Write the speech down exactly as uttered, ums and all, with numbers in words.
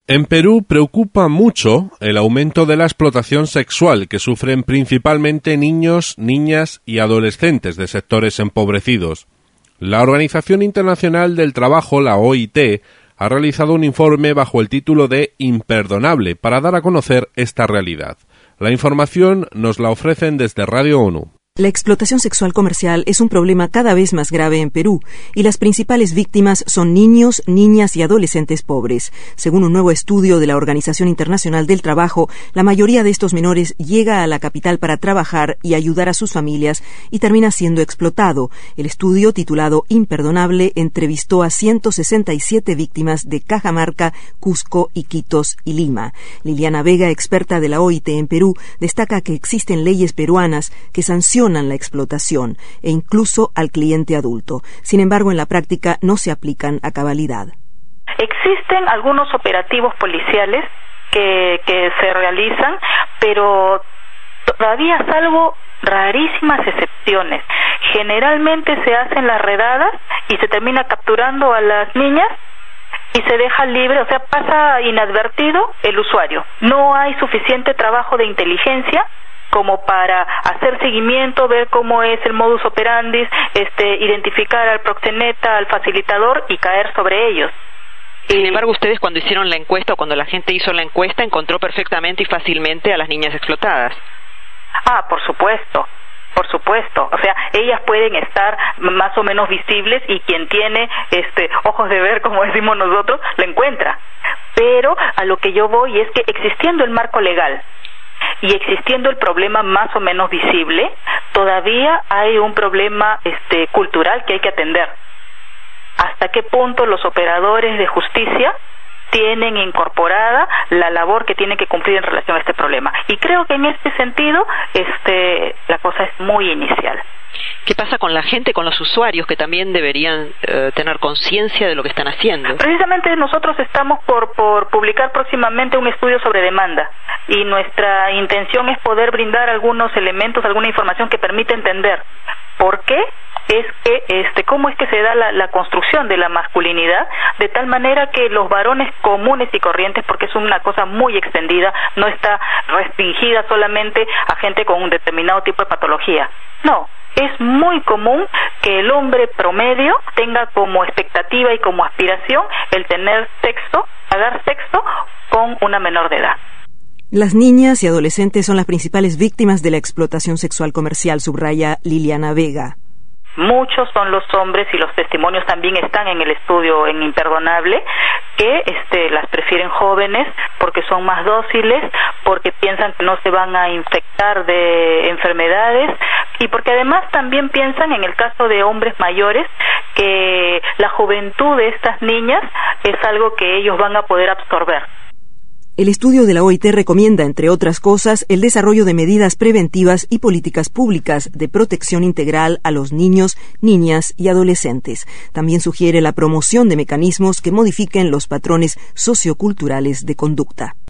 En Perú preocupa mucho el aumento de la explotación sexual que sufren principalmente niños, niñas y adolescentes de sectores empobrecidos. La Organización Internacional del Trabajo, la O I T, ha realizado un informe bajo el título de Imperdonable para dar a conocer esta realidad. La información nos la ofrecen desde Radio ONU. La explotación sexual comercial es un problema cada vez más grave en Perú y las principales víctimas son niños, niñas y adolescentes pobres. Según un nuevo estudio de la Organización Internacional del Trabajo, la mayoría de estos menores llega a la capital para trabajar y ayudar a sus familias y termina siendo explotado. El estudio, titulado Imperdonable, entrevistó a ciento sesenta y siete víctimas de Cajamarca, Cusco, Iquitos y Lima. Liliana Vega, experta de la O I T en Perú, destaca que existen leyes peruanas que sancionan la explotación e incluso al cliente adulto. Sin embargo, en la práctica no se aplican a cabalidad. Existen algunos operativos policiales que, que se realizan, pero todavía salvo rarísimas excepciones. Generalmente se hacen las redadas y se termina capturando a las niñas y se deja libre, o sea, pasa inadvertido el usuario. No hay suficiente trabajo de inteligencia como para hacer seguimiento, ver cómo es el modus operandi, este, identificar al proxeneta, al facilitador y caer sobre ellos. Sin embargo, ustedes cuando hicieron la encuesta o cuando la gente hizo la encuesta encontró perfectamente y fácilmente a las niñas explotadas. Ah, por supuesto. Por supuesto, o sea, ellas pueden estar más o menos visibles y quien tiene este ojos de ver, como decimos nosotros, la encuentra. Pero a lo que yo voy es que existiendo el marco legal y existiendo el problema más o menos visible, todavía hay un problema este cultural que hay que atender. ¿Hasta qué punto los operadores de justicia tienen incorporada la labor que tienen que cumplir en relación a este problema? Y creo que en este sentido este la cosa es muy inicial. ¿Qué pasa con la gente, con los usuarios que también deberían eh, tener conciencia de lo que están haciendo? Precisamente nosotros estamos por, por publicar próximamente un estudio sobre demanda y nuestra intención es poder brindar algunos elementos, alguna información que permita entender por qué es que este cómo es que se da la, la construcción de la masculinidad de tal manera que los varones comunes y corrientes, porque es una cosa muy extendida, no está restringida solamente a gente con un determinado tipo de patología. No, es muy común que el hombre promedio tenga como expectativa y como aspiración el tener sexo, pagar sexo con una menor de edad. Las niñas y adolescentes son las principales víctimas de la explotación sexual comercial, subraya Liliana Vega. Muchos son los hombres, y los testimonios también están en el estudio en Imperdonable, que este, las prefieren jóvenes porque son más dóciles, porque piensan que no se van a infectar de enfermedades y porque además también piensan, en el caso de hombres mayores, que la juventud de estas niñas es algo que ellos van a poder absorber. El estudio de la O I T recomienda, entre otras cosas, el desarrollo de medidas preventivas y políticas públicas de protección integral a los niños, niñas y adolescentes. También sugiere la promoción de mecanismos que modifiquen los patrones socioculturales de conducta.